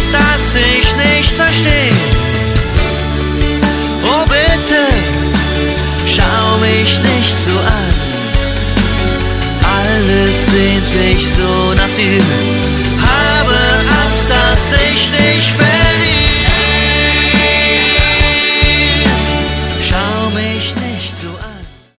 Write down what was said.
das ich nicht verstehe. Oh bitte, schau mich nicht so an. Alles sehnt sich so nach dir.